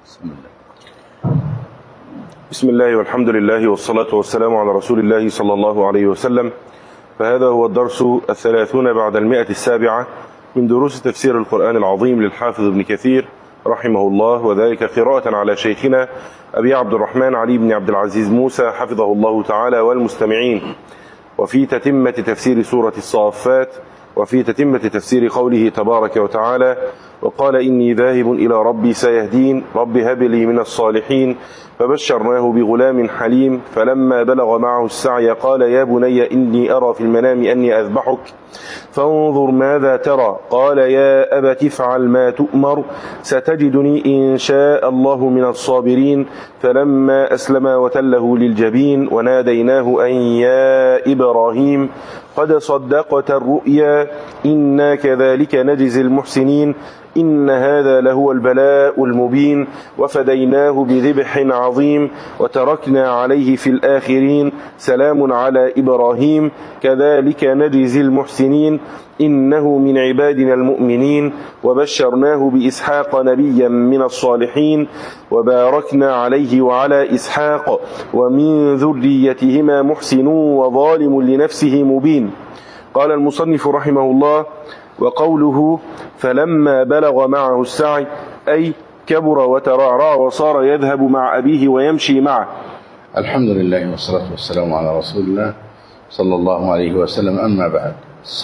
بسم الله والحمد لله والصلاة والسلام على رسول الله صلى الله عليه وسلم. فهذا هو الدرس 30 بعد 107 من دروس تفسير القرآن العظيم للحافظ ابن كثير رحمه الله، وذلك قراءة على شيخنا أبي عبد الرحمن علي بن عبد العزيز موسى حفظه الله تعالى والمستمعين، وفي تتمة تفسير سورة الصافات، وفي تتمة تفسير قوله تبارك وتعالى: وقال إني ذاهب إلى ربي سيهدين رب هب لي من الصالحين، فبشرناه بغلام حليم فلما بلغ معه السعي قال يا بني إني أرى في المنام أني أذبحك فانظر ماذا ترى، قال يا أبت افعل ما تؤمر ستجدني إن شاء الله من الصابرين، فلما أسلما وتله للجبين وناديناه أن يا إبراهيم قد صدقت الرؤيا إنا كذلك نجزي المحسنين إن هذا لهو البلاء المبين وفديناه بذبح عظيم وتركنا عليه في الآخرين سلام على إبراهيم كذلك نجزي المحسنين إنه من عبادنا المؤمنين وبشرناه بإسحاق نبيا من الصالحين وباركنا عليه وعلى إسحاق ومن ذريتهما محسن وظالم لنفسه مبين. قال المصنف رحمه الله: وقوله فلما بلغ معه السعي أي كبر وترعرع وصار يذهب مع أبيه ويمشي معه. الحمد لله والصلاة والسلام على رسول الله صلى الله عليه وسلم. أما بعد،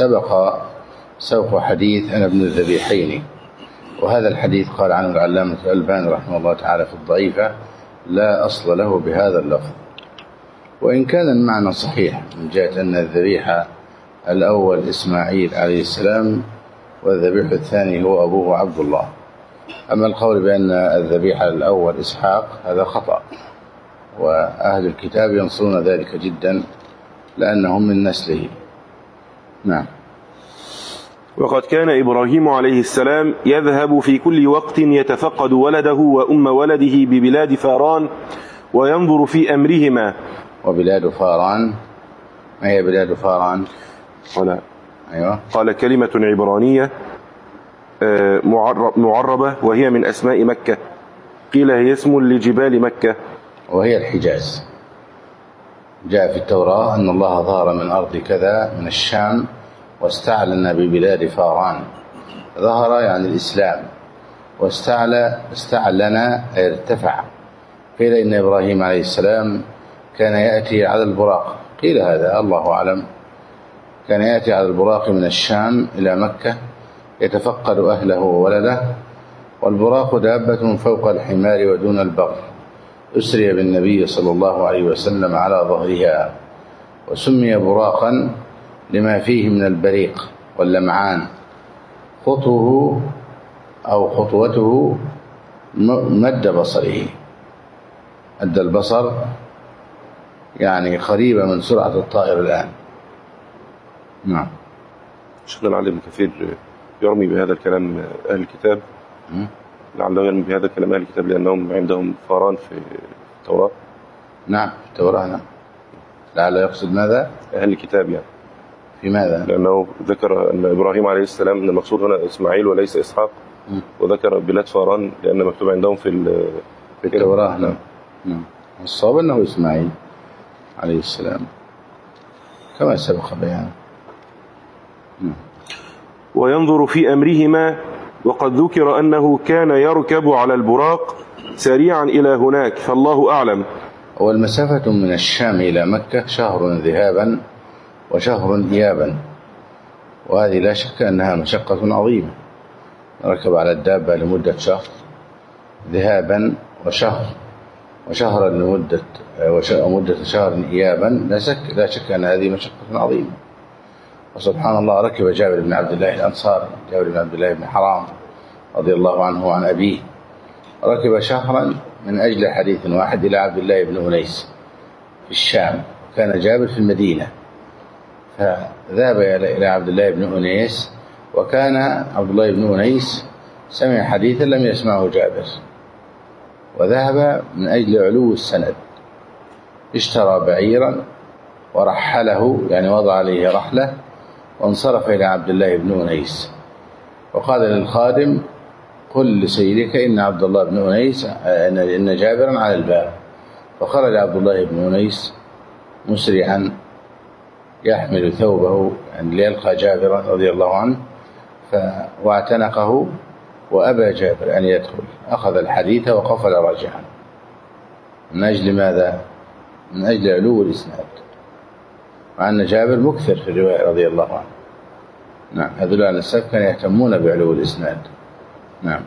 سبق حديث عن ابن الذبيحين، وهذا الحديث قال عنه العلامة الألباني رحمه الله تعالى في الضعيفة: لا أصل له بهذا اللفظ، وإن كان المعنى صحيح من جهة أن الذبيحة الأول إسماعيل عليه السلام والذبيح الثاني هو أبوه عبد الله. أما القول بأن الذبيحة الأول إسحاق هذا خطأ، وأهل الكتاب ينصرون ذلك جدا لأنهم من نسله. نعم. وقد كان إبراهيم عليه السلام يذهب في كل وقت يتفقد ولده وأم ولده ببلاد فاران وينظر في أمرهما. وبلاد فاران، ما هي بلاد فاران؟ أيوة. قال كلمة عبرانية معربة وهي من أسماء مكة، قيل هي اسم لجبال مكة وهي الحجاز. جاء في التوراة أن الله ظهر من أرض كذا من الشام واستعلن ببلاد فاران. ظهر يعني الإسلام، استعلن أي ارتفع. قيل إن إبراهيم عليه السلام كان يأتي على البراق، قيل هذا الله أعلم، كان يأتي على البراق من الشام إلى مكة يتفقد أهله وولده، والبراق دابة فوق الحمار ودون البغل، أسري بالنبي صلى الله عليه وسلم على ظهرها، وسمي براقا لما فيه من البريق واللمعان. خطوه أو خطوته مد بصره، أدى البصر، يعني قريبة من سرعة الطائر الآن. نعم. شيخنا لعل ابن كثير يرمي بهذا الكلام أهل الكتاب، لعله يرمي بهذا الكلام أهل الكتاب لأنهم عندهم فاران في التوراة. نعم، في التوراة. نعم. لعل يقصد ماذا؟ أهل الكتاب يعني. في ماذا؟ لأنه ذكر أن إبراهيم عليه السلام أن المقصود هنا إسماعيل وليس إسحاق، وذكر بلاد فاران لأن مكتوب عندهم في التوراة. نعم. الصواب أنه إسماعيل عليه السلام كما سبق بيانه. وينظر في أمرهما، وقد ذكر أنه كان يركب على البراق سريعا إلى هناك، فالله أعلم. والمسافة من الشام إلى مكة شهر ذهابا وشهر إيابا، وهذه لا شك أنها مشقة عظيمة. ركب على الدابة لمدة شهر ذهابا وشهرا لمدة شهر إيابا، لا شك أن هذه مشقة عظيمة. وسبحان الله، ركب جابر بن عبد الله الأنصاري، جابر بن عبد الله بن حرام رضي الله عنه وعن أبيه، ركب شهرا من أجل حديث واحد إلى عبد الله بن أنيس في الشام. كان جابر في المدينة، فذهب إلى عبد الله بن أنيس، وكان عبد الله بن أنيس سمع حديثا لم يسمعه جابر، وذهب من أجل علو السند، اشترى بعيرا ورحله، يعني وضع عليه رحلة، وانصرف إلى عبد الله بن أنيس، وقال للخادم: قل لسيدك إن عبد الله بن أنيس إن جابرا على الباب. فخرج عبد الله بن أنيس مسرعا يحمل ثوبه يعني ليلقى جابرا رضي الله عنه، واعتنقه وأبى جابر أن يدخل، أخذ الحديث وقفل راجعا. من أجل ماذا؟ من أجل علو الإسناد، مع أن جابر مكثر في الرواية رضي الله عنه. نعم، هذول عن السلف كانوا يهتمون بعلو الإسناد. نعم.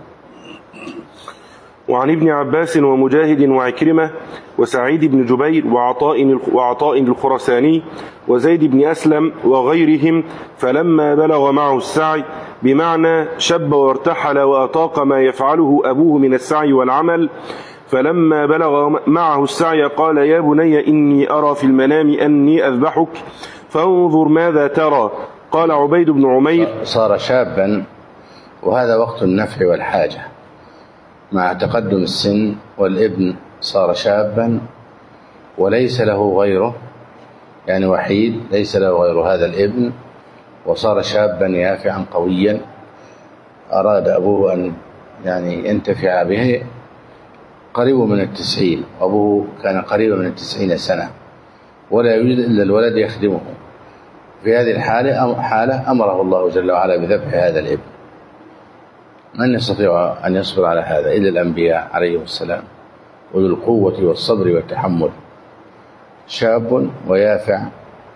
وعن ابن عباس ومجاهد وعكرمة وسعيد بن جبير وعطاء الخرساني وزيد بن أسلم وغيرهم فلما بلغ معه السعي، بمعنى شب وارتحل وأطاق ما يفعله أبوه من السعي والعمل، فلما بلغ معه السعي قال يا بني إني أرى في المنام أني أذبحك فانظر ماذا ترى. قال عبيد بن عمير صار شابا، وهذا وقت النفع والحاجة مع تقدم السن، والابن صار شابا وليس له غيره، يعني وحيد ليس له غير هذا الابن، وصار شابا يافعا قويا. أراد أبوه أن يعني ينتفع به، قريب من 90، أبوه كان قريبا من 90 سنة ولا يوجد إلا الولد يخدمه. في هذه الحالة أمره الله جل وعلا بذبح هذا الابن. من يستطيع أن يصبر على هذا إلا الأنبياء عليهم السلام، أولو القوة والصبر والتحمل. شاب ويافع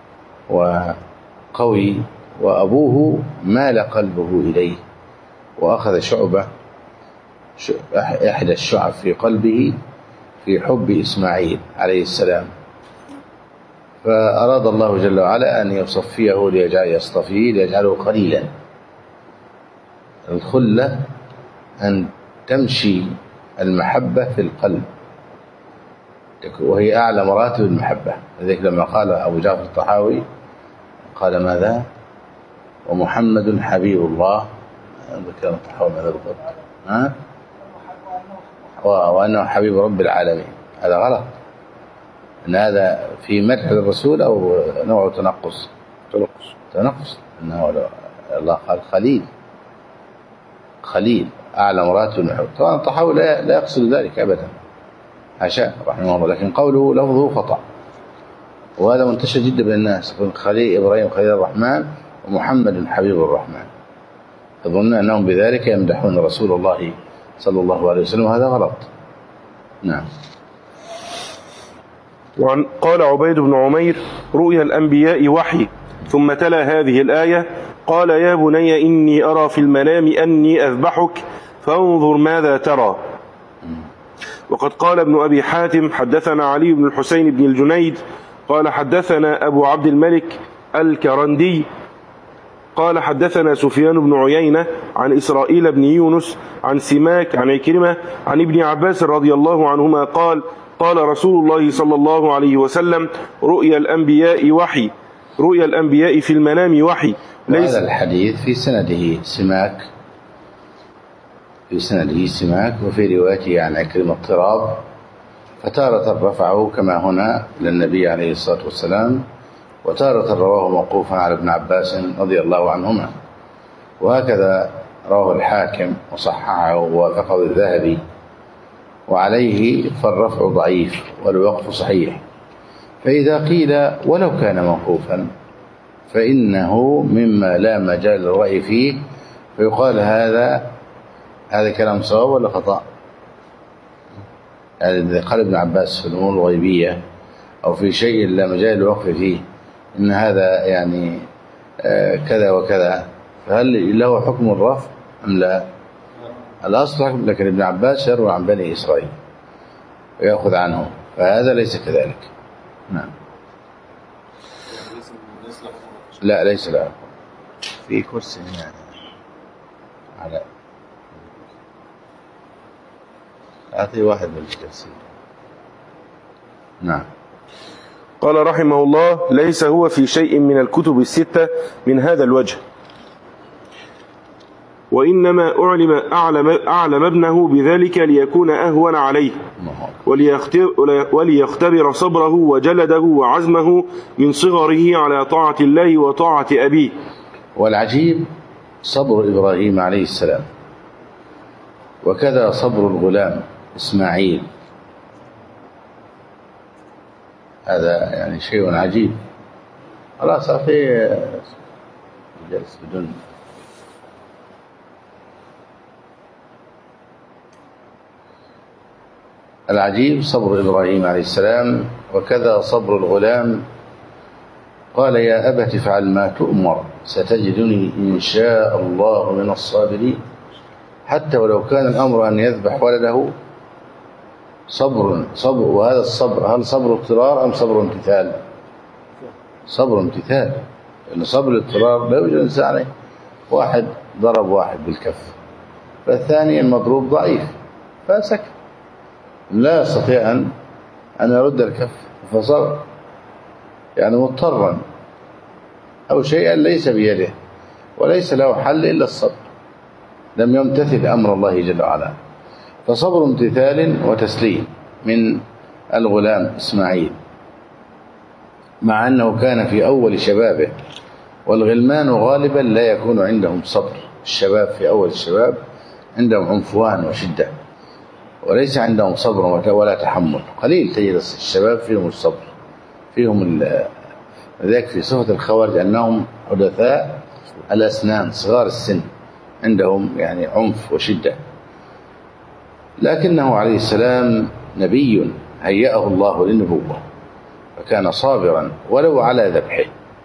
وقوي، وأبوه مال قلبه إليه وأخذ شعبة إحدى الشعب في قلبه في حب إسماعيل عليه السلام، فأراد الله جل وعلا أن يصفيه يصطفيه ليجعله قليلا. الخلة أن تمشي المحبة في القلب، وهي أعلى مراتب المحبة. لذلك لما قال أبو جعفر الطحاوي قال ماذا؟ ومحمد حبيب الله، ذكر الطحاوي ماذا بالضبط؟ وأنه حبيب رب العالمين. هذا غلط، أن هذا في مدح الرسول أو نوع تنقص. أنه الله قال خليل أعلى مراتب المحبة. طبعا الطحاوي لا يقصد ذلك أبدا، حاشا رحمه الله، لكن قوله لفظه خطأ، وهذا منتشر جدا بين الناس. خليل إبراهيم خليل الرحمن ومحمد حبيب الرحمن، يظن أنهم بذلك يمدحون رسول الله صلى الله عليه وسلم، وهذا غلط. نعم. قال عبيد بن عمير رؤيا الأنبياء وحي، ثم تلا هذه الآية قال يا بني إني أرى في المنام أني أذبحك فانظر ماذا ترى. وقد قال ابن أبي حاتم حدثنا علي بن الحسين بن الجنيد قال حدثنا أبو عبد الملك الكرندي قال حدثنا سفيان بن عيينة عن إسرائيل بن يونس عن سماك عن عكرمة عن ابن عباس رضي الله عنهما قال قال رسول الله صلى الله عليه وسلم رؤيا الأنبياء وحي، رؤيا الأنبياء في المنام وحي. هذا الحديث في سنده سماك، وفي روايته عن عكرمة اضطراب، فتارة رفعه كما هنا للنبي عليه الصلاة والسلام، وتارة رواه موقوفا على ابن عباس رضي الله عنهما، وهكذا رواه الحاكم وصححه ووافقه الذهبي، وعليه فالرفع ضعيف والوقف صحيح. فإذا قيل ولو كان موقوفا فإنه مما لا مجال للرأي فيه، فيقال هذا كلام صواب ولا خطأ؟ يعني قال ابن عباس في الأمور الغيبية أو في شيء لا مجال للوقف فيه إن هذا يعني كذا وكذا، فهل له حكم الرفع أم لا؟ الأصل حكم، لكن ابن عباس يروي عن بني إسرائيل ويأخذ عنه، فهذا ليس كذلك. نعم. لا ليس له، في كرسي يعني على أعطي واحد من الكرسي. نعم. قال رحمه الله ليس هو في شيء من الكتب الستة من هذا الوجه، وإنما أعلم ابنه بذلك ليكون أهون عليه وليختبر صبره وجلده وعزمه من صغره على طاعة الله وطاعة أبيه. والعجيب صبر إبراهيم عليه السلام، وكذا صبر الغلام إسماعيل. هذا يعني شيء عجيب. خلاص أخي جلس بدون العجيب صبر إبراهيم عليه السلام. وكذا صبر الغلام قال يا أبت افعل ما تؤمر ستجدني إن شاء الله من الصابرين. حتى ولو كان الأمر أن يذبح ولده صبر. وهذا الصبر هل صبر اضطرار أم صبر امتثال؟ صبر امتثال. لأن صبر الاضطرار لا يوجد إنسان واحد ضرب واحد بالكف فالثاني المضروب ضعيف فسكت لا يستطيع أن يرد الكف فصبر يعني مضطرا أو شيئا ليس بيده وليس له حل إلا الصبر. لم يمتثل أمر الله جل وعلا. فصبر امتثال وتسليم من الغلام إسماعيل مع أنه كان في أول شبابه. والغلمان غالبا لا يكون عندهم صبر. الشباب في أول الشباب عندهم عنفوان وشدة وليس عندهم صبر ولا تحمل. قليل تجد الشباب فيهم الصبر فيهم ذلك في صفة الخوارج أنهم حدثاء الأسنان صغار السن عندهم يعني عنف وشدة. لكنه عليه السلام نبي هيأه الله للنبوة فكان صابرا ولو على ذبحه.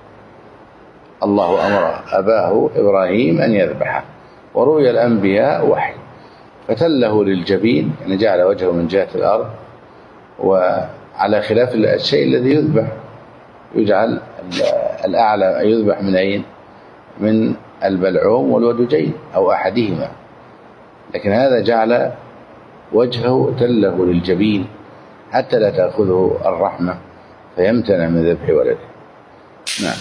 الله أمر أباه إبراهيم أن يذبحه ورؤيا الأنبياء وحي فتله للجبين يعني جعل وجهه من جهة الأرض وعلى خلاف الشيء الذي يذبح يجعل الأعلى يذبح من أين؟ من البلعوم والودجين أو أحدهما. لكن هذا جعل وجهه تله للجبين حتى لا تأخذه الرحمة فيمتنع من ذبح ولده. نعم.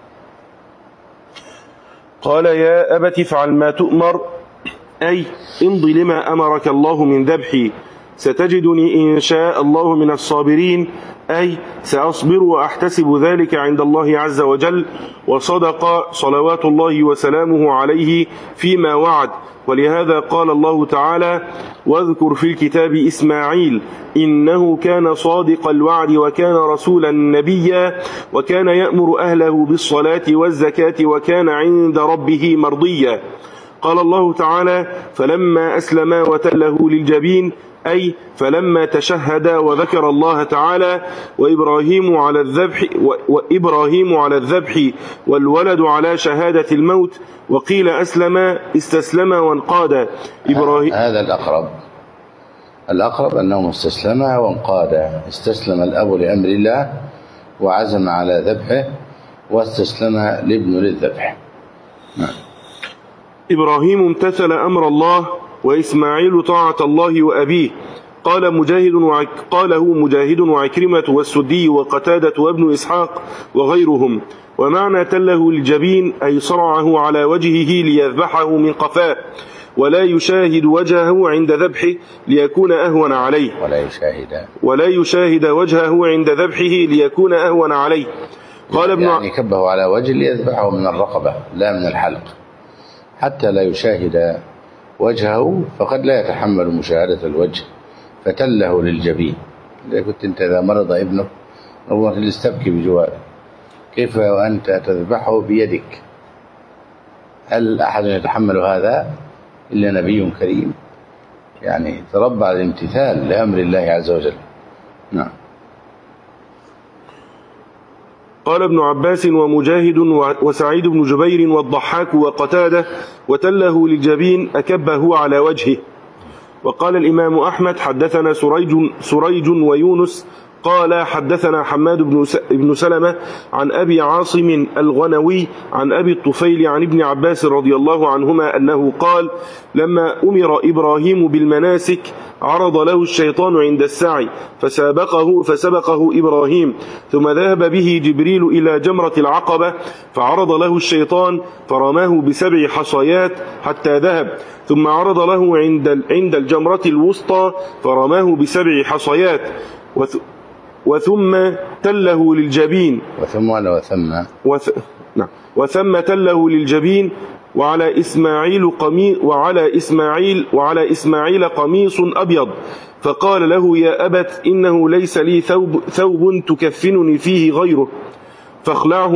قال يا أبت افعل ما تؤمر أي امض لما أمرك الله من ذبحي ستجدني إن شاء الله من الصابرين أي سأصبر وأحتسب ذلك عند الله عز وجل. وصدق صلوات الله وسلامه عليه فيما وعد. ولهذا قال الله تعالى واذكر في الكتاب إسماعيل إنه كان صادق الوعد وكان رسولا نبيا وكان يأمر أهله بالصلاة والزكاة وكان عند ربه مرضيا. قال الله تعالى فلما أسلما وتله للجبين أي فلما تشهدا وذكر الله تعالى وإبراهيم على الذبح والولد على شهادة الموت. وقيل أسلم استسلم وانقاد إبراهيم. هذا الأقرب أنه استسلم وانقاد. استسلم الأب لأمر الله وعزم على ذبحه واستسلم الابن للذبح. إبراهيم امتثل أمر الله وإسماعيل طاعة الله وأبيه. قاله مجاهد وعكرمة والسدي وقتادة وابن إسحاق وغيرهم. ومعنى تله الجبين أي صرعه على وجهه ليذبحه من قفاه ولا يشاهد وجهه عند ذبحه ليكون أهون عليه. ولا يشاهد وجهه عند ذبحه ليكون أهون عليه. قال ابن يعني كبه على وجه ليذبحه من الرقبة لا من الحلق حتى لا يشاهد وجهه فقد لا يتحمل مشاهدة الوجه فتله للجبين. إذا كنت أنت إذا مرض ابنك ربما تستبكي بجواره كيف وأنت تذبحه بيدك؟ هل أحد يتحمل هذا إلا نبي كريم يعني تربى على الامتثال لأمر الله عز وجل. نعم. قال ابن عباس ومجاهد وسعيد بن جبير والضحاك وقتادة وتله للجبين أكبه على وجهه. وقال الإمام أحمد حدثنا سريج ويونس قال حدثنا حماد بن سلمة عن أبي عاصم الغنوي عن أبي الطفيل عن ابن عباس رضي الله عنهما أنه قال لما أمر إبراهيم بالمناسك عرض له الشيطان عند السعي فسبقه إبراهيم ثم ذهب به جبريل إلى جمرة العقبة فعرض له الشيطان فرماه ب7 حصيات حتى ذهب ثم عرض له عند الجمرة الوسطى فرماه ب7 حصيات وثم تله للجبين وثم ولا وثم؟ نعم. وثم تله للجبين وعلى إسماعيل قميص أبيض، فقال له يا أبت إنه ليس لي ثوب تكفنني فيه غيره، فاخلعه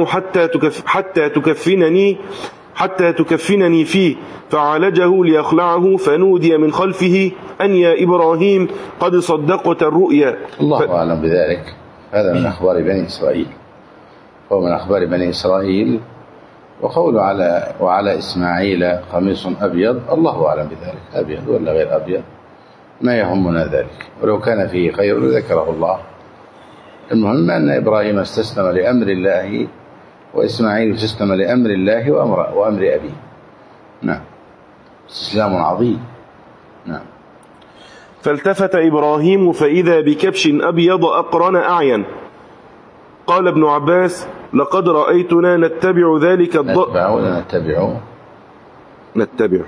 حتى تكفنني فيه، فعالجه ليخلعه، فنودي من خلفه أن يا إبراهيم قد صدقت الرؤيا. الله أعلم بذلك. هذا من أخبار بني إسرائيل، هو من أخبار بني إسرائيل. وقوله وعلى إسماعيل قميص أبيض، الله أعلم بذلك، أبيض ولا غير أبيض ما يهمنا ذلك، ولو كان فيه خير ذكره الله. المهم أن إبراهيم استسلم لأمر الله، وإسماعيل استسلم لأمر الله وأمر أبيه. نعم، استسلام عظيم. نعم. فالتفت إبراهيم فإذا بكبش أبيض أقرن أعين. قال ابن عباس لقد رأيتنا نتبع ذلك نتبع ولا نتبعه؟ نتبع.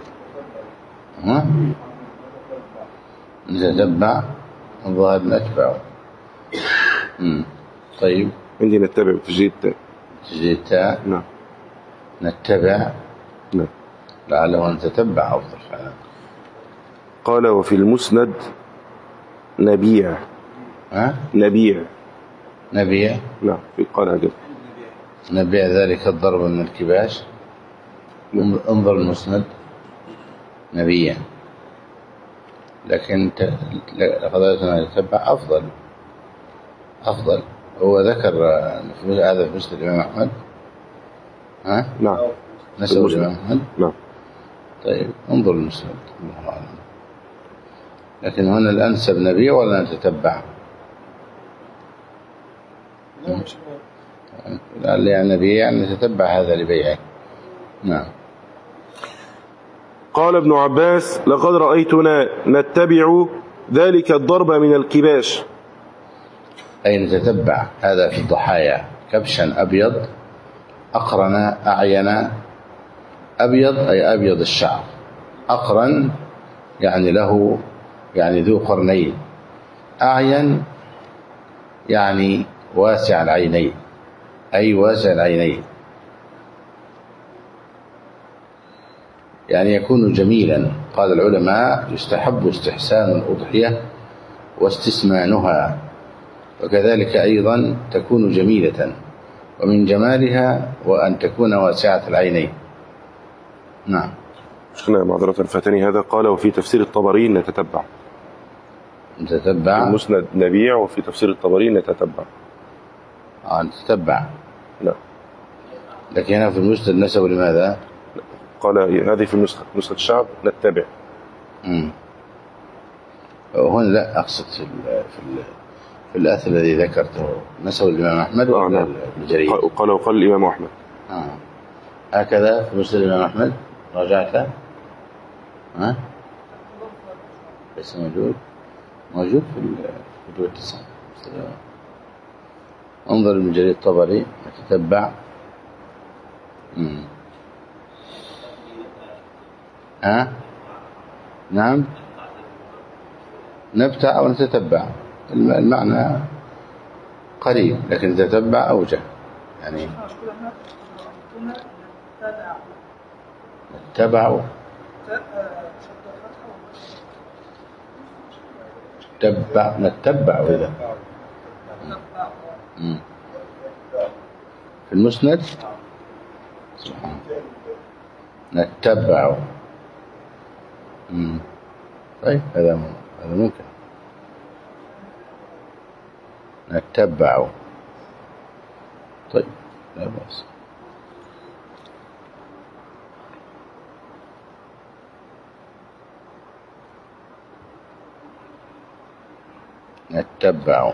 نتبع، الظاهر نتبع. طيب، عندي نتبع بتجديد التاء. تجديد التاء. نعم. نتبع. نعم. لعله نتتبع أفضل فعلا. قال وفي المسند نبيع. نبيع. نبيع. نعم، في قال هكذا. نبيع ذلك الضرب من الكباش. انظر المسند نبيع، لكن قضيتنا نتبع أفضل. هو ذكر هذا في مسند الإمام أحمد. نعم، نسأل الإمام أحمد. نعم. طيب، انظر المسند، الله أعلم. لكن هنا الأنسب نبيع ولا نتتبع؟ يعني نبيع نتتبع هذا لبيعه. نعم. قال ابن عباس لقد رأيتنا نتبع ذلك الضرب من الكباش، أي نتتبع هذا في الضحايا. كبشا أبيض أقرن أعين. أبيض أي أبيض الشعر، أقرن يعني له يعني ذو قرنين، أعين يعني واسع العينين، أي واسع العينين، يعني يكون جميلا. قال العلماء يستحب استحسان الأضحية واستسمانها، وكذلك أيضا تكون جميلة، ومن جمالها وأن تكون واسعة العينين. نعم. شيخنا معذرة فاتني هذا. قال وفي تفسير الطبري نتتبع. نتتبع. في المسند نبيع، وفي تفسير الطبري نتتبع. نتتبع. لا، لكن هنا في المسند نسب لماذا؟ قال هذه في نسخة الشعب نتبع. هنا لا أقصد في الأثر الذي ذكرته نسب الإمام أحمد ولا الجريد؟ وقال الإمام أحمد. هكذا في مسند الإمام أحمد. راجعت؟ بس موجود في الكتب التسعة. انظر المجرد الطبري نتتبع. نعم، نبتع أو نتتبع، المعنى قريب، لكن نتتبع أوجه. يعني نتبع نتبع إذا في المسند سبحان نتبع. طيب، هذا ممكن نتبع. طيب، لا بأس. نتبع،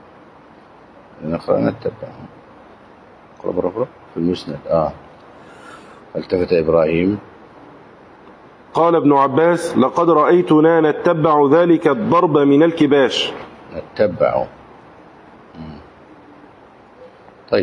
نقرأ نتبع. قرأ في المسند. فالتفت إبراهيم. قال ابن عباس لقد رأيتنا نتبع ذلك الضرب من الكباش. نتبع. طيب.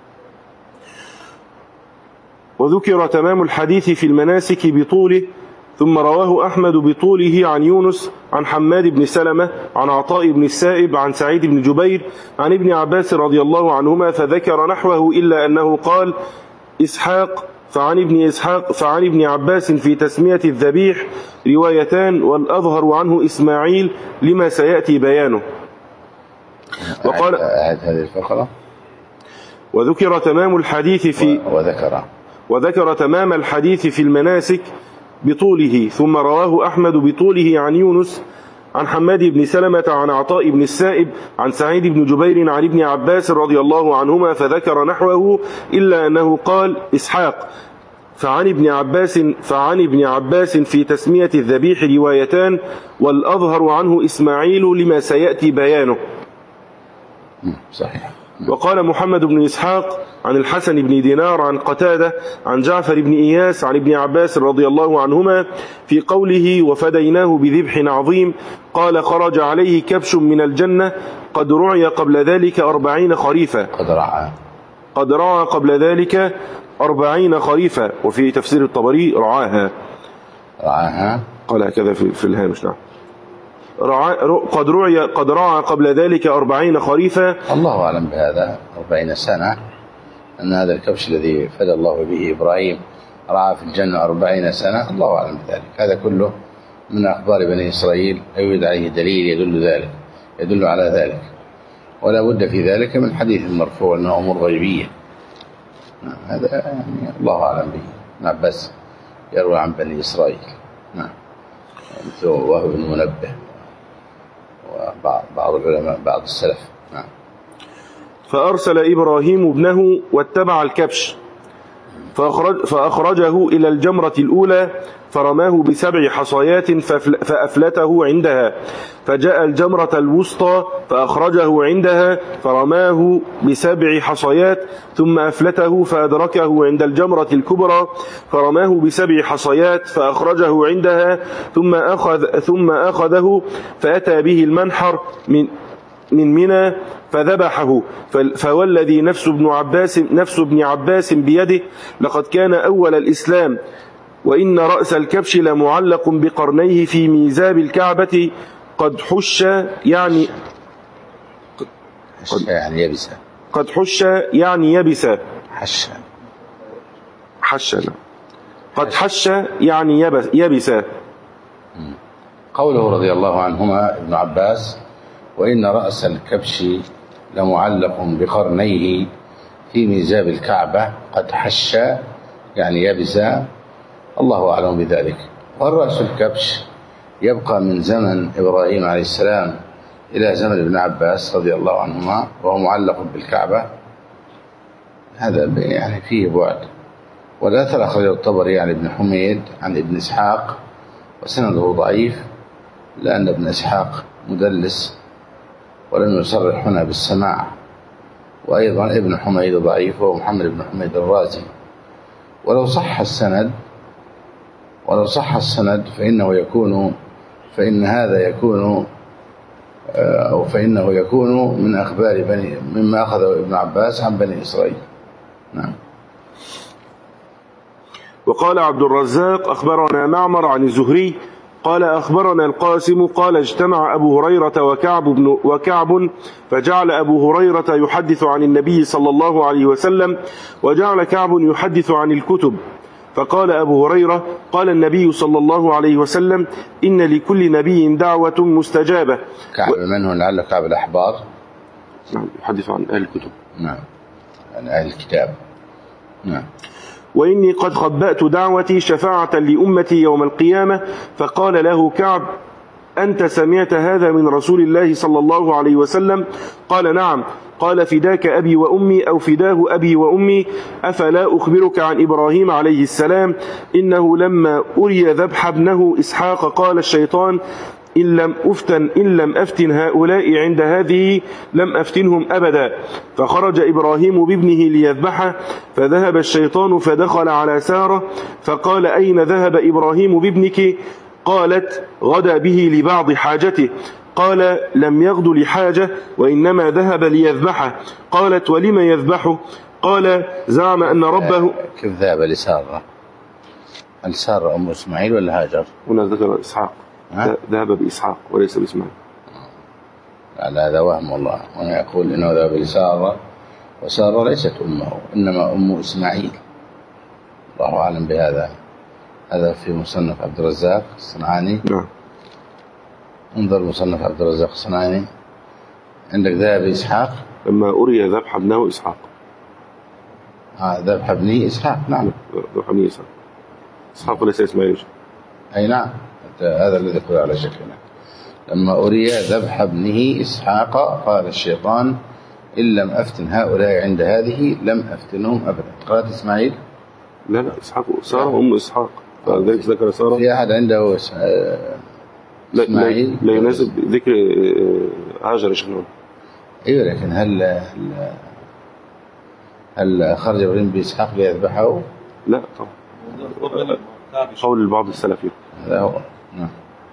وذكر تمام الحديث في المناسك بطوله ثم رواه أحمد بطوله عن يونس عن حماد بن سلمة عن عطاء بن السائب عن سعيد بن جبير عن ابن عباس رضي الله عنهما فذكر نحوه إلا أنه قال إسحاق فعن ابن عباس في تسمية الذبيح روايتان والأظهر عنه إسماعيل لما سيأتي بيانه. وقال هذه الفقرة وذكر تمام الحديث في وذكر تمام الحديث في المناسك بطوله. ثم رواه أحمد بطوله عن يونس عن حماد بن سلمة عن عطاء بن السائب عن سعيد بن جبير عن ابن عباس رضي الله عنهما فذكر نحوه إلا أنه قال إسحاق فعن ابن عباس في تسمية الذبيح روايتان والأظهر عنه إسماعيل لما سيأتي بيانه. صحيح. وقال محمد بن إسحاق عن الحسن بن دينار عن قتادة عن جعفر بن إياس عن ابن عباس رضي الله عنهما في قوله وفديناه بذبح عظيم قال خرج عليه كبش من الجنة قد رعي قبل ذلك 40 خريفا. قد رعى قبل ذلك 40 خريفا. وفي تفسير الطبري رعاها قال هكذا في الهامش. نعم قد رعى قبل ذلك 40 خريفا. الله أعلم بهذا 40 سنة أن هذا الكبش الذي فدى الله به إبراهيم رعى في الجنة 40 سنة. الله أعلم بذلك. هذا كله من أخبار بني إسرائيل يوجد عليه دليل يدل على ذلك ولا بد في ذلك من حديث مرفوع أنه أمور غيبية. هذا يعني الله أعلم به. نعم بس يروى عن بني إسرائيل. نعم مثل وهب بن منبه وبعض العلماء بعض السلف. نعم. فأرسل إبراهيم ابنه واتبع الكبش فأخرجه إلى الجمرة الأولى فرماه ب7 حصيات فأفلته عندها فجاء الجمرة الوسطى فأخرجه عندها فرماه ب7 حصيات ثم أفلته فأدركه عند الجمرة الكبرى فرماه ب7 حصيات فأخرجه عندها ثم أخذه فأتى به المنحر من منى فذبحه فوالذي نفس ابن عباس بيده لقد كان أول الإسلام وإن رأس الكبش لمعلق بقرنيه في ميزاب الكعبة قد حش يعني يبسا. قد حش يعني يبسا. قد حش يعني يبسا. قوله رضي الله عنهما ابن عباس وإن رأس الكبش لمعلق بقرنيه في ميزاب الكعبة قد حش يعني يبسا. الله أعلم بذلك. والرأس الكبش يبقى من زمن إبراهيم عليه السلام إلى زمن ابن عباس رضي الله عنهما وهو معلق بالكعبة. هذا يعني فيه بعد. والأثر أخرجه الطبري عن ابن حميد عن ابن إسحاق وسنده ضعيف لأن ابن إسحاق مدلس ولم يصرح هنا بالسماع. وأيضا ابن حميد ضعيف وهو محمد بن حميد الرازي. ولو صح السند فإنه يكون من أخبار مما أخذه ابن عباس عن بني إسرائيل. نعم. وقال عبد الرزاق أخبرنا معمر عن الزهري قال أخبرنا القاسم قال اجتمع أبو هريرة وكعب فجعل أبو هريرة يحدث عن النبي صلى الله عليه وسلم وجعل كعب يحدث عن الكتب. فقال أبو هريرة قال النبي صلى الله عليه وسلم إن لكل نبي دعوة مستجابة. كعب منه لعل كعب الأحبار. نعم يحدث عن أهل الكتب. نعم عن أهل الكتاب. نعم. وإني قد خبأت دعوتي شفاعة لأمتي يوم القيامة. فقال له كعب أنت سمعت هذا من رسول الله صلى الله عليه وسلم؟ قال نعم. قال فداك أبي وأمي أو فداه أبي وأمي أفلا أخبرك عن إبراهيم عليه السلام إنه لما أري ذبح ابنه إسحاق قال الشيطان إن لم أفتن هؤلاء عند هذه لم أفتنهم أبدا. فخرج إبراهيم بابنه ليذبحه فذهب الشيطان فدخل على سارة فقال أين ذهب إبراهيم بابنك؟ قالت غدا به لبعض حاجته. قال لم يغد لحاجة وإنما ذهب ليذبحه. قالت ولم يذبحه؟ قال زعم أن ربه. كيف ذهب لسارة؟ هل سارة أم إسماعيل ولا هاجر؟ هنا ذكر إسحاق، ذهب بإسحاق وليس بإسماعيل. لا هذا وهم والله. وأنا يقول إنه ذهب لسارة، وسارة ليست أمه إنما أم إسماعيل. الله أعلم بهذا. هذا في مصنف عبد الرزاق الصنعاني. نعم. انظر مصنف عبد الرزاق الصنعاني، عندك ذهب إسحاق لما أري ذبح ابنه إسحاق. ذبح ابنه إسحاق. نعم ذبح ابنه إسحاق. إسحاق وليس إسماعيل. أي نعم، هذا الذي يقول على شكلنا. لما أري ذبح ابنه إسحاق قال الشيطان إن لم أفتن هؤلاء عند هذه لم أفتنهم أبدا. قالت إسماعيل؟ لا إسحاق، سارة أم إسحاق، فلذلك ذكر سارة. في أحد عنده إسماعيل؟ لا يناسب ذكر هاجر يا شيخنا. أيوة، لكن هل خرج ابراهيم بإسحاق ليذبحه؟ لا طبعا، قول بعض السلفيين. هذا هو. نعم.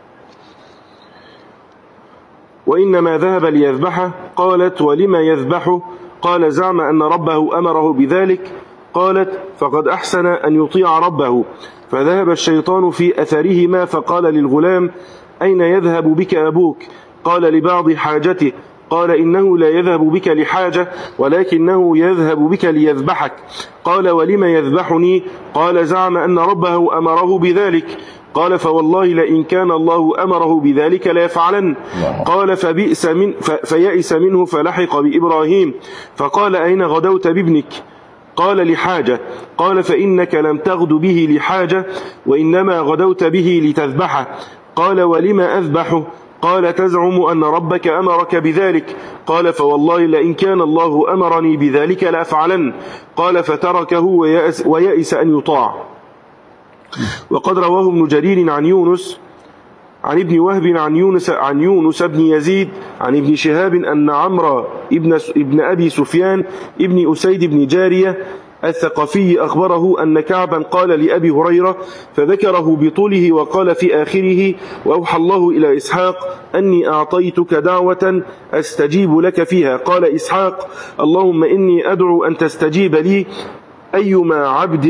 وإنما ذهب ليذبحه. قالت ولما يذبحه؟ قال زعم أن ربه أمره بذلك. قالت فقد أحسن أن يطيع ربه. فذهب الشيطان في أثرهما فقال للغلام أين يذهب بك أبوك؟ قال لبعض حاجته. قال إنه لا يذهب بك لحاجة ولكنه يذهب بك ليذبحك. قال ولم يذبحني؟ قال زعم أن ربه أمره بذلك. قال فوالله لئن كان الله أمره بذلك لا يفعلن. قال فيئس منه فلحق بإبراهيم فقال أين غدوت بابنك؟ قال لحاجة. قال فإنك لم تغد به لحاجة وإنما غدوت به لتذبحه. قال ولم أذبحه؟ قال تزعم أن ربك أمرك بذلك. قال فوالله لئن كان الله أمرني بذلك لأفعلن. قال فتركه ويأس أن يطاع. وقد رواه ابن جرير عن يونس عن ابن وهب عن يونس بن يزيد عن ابن شهاب أن عمرو ابن أبي سفيان ابن أسيد بن جارية الثقفي أخبره أن كعبا قال لأبي هريرة فذكره بطوله وقال في آخره وأوحى الله إلى إسحاق أني أعطيتك دعوة أستجيب لك فيها. قال إسحاق اللهم إني أدعو أن تستجيب لي أيما عبد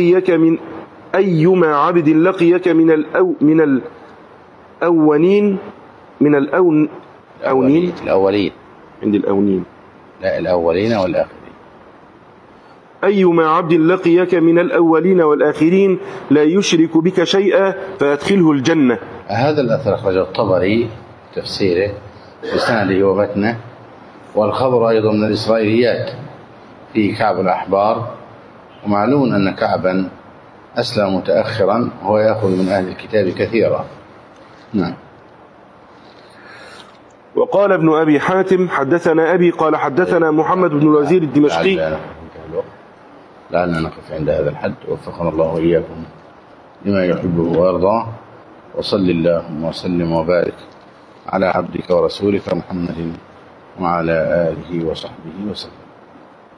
لقيك من الأولين عند الأولين لا الأولين والآخرين. أيما عبد لقيك من الأولين والآخرين لا يشرك بك شيئا فأدخله الجنة. هذا الأثر أخرجه الطبري تفسيره بسنده ومتنه، والخبر أيضا من الإسرائيليات في كعب الأحبار. ومعلوم أن كعبا أسلم متأخرا وهو يأخذ من أهل الكتاب كثيرا. نعم. وقال ابن أبي حاتم حدثنا أبي قال حدثنا محمد بن الوزير الدمشقي. لعلنا نقف عند هذا الحد، وفقنا الله وإياكم لما يحبه ويرضاه. وصل اللهم وسلم وبارك على عبدك ورسولك محمد وعلى آله وصحبه وسلم.